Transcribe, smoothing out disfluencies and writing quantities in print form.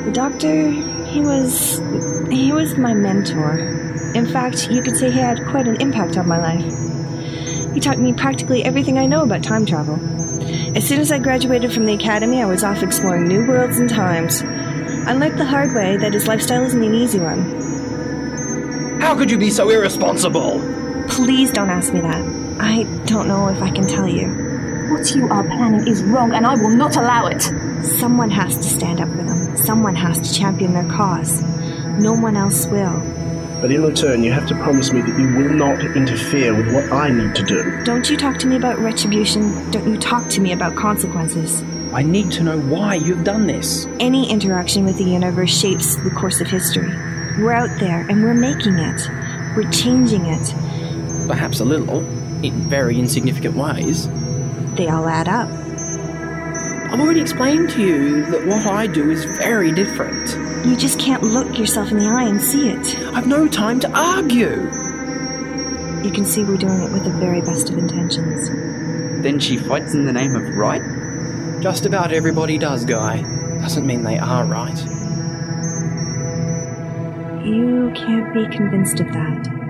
The doctor, he was my mentor. In fact, you could say he had quite an impact on my life. He taught me practically everything I know about time travel. As soon as I graduated from the academy, I was off exploring new worlds and times. I learned the hard way that his lifestyle isn't an easy one. How could you be so irresponsible? Please don't ask me that. I don't know if I can tell you. What you are planning is wrong, and I will not allow it. Someone has to stand up for them. Someone has to champion their cause. No one else will. But in return, you have to promise me that you will not interfere with what I need to do. Don't you talk to me about retribution. Don't you talk to me about consequences. I need to know why you've done this. Any interaction with the universe shapes the course of history. We're out there, and we're making it. We're changing it. Perhaps a little, in very insignificant ways. They all add up. I've already explained to you that what I do is very different. You just can't look yourself in the eye and see it. I've no time to argue. You can see we're doing it with the very best of intentions. Then she fights in the name of right? Just about everybody does, Guy. Doesn't mean they are right. You can't be convinced of that.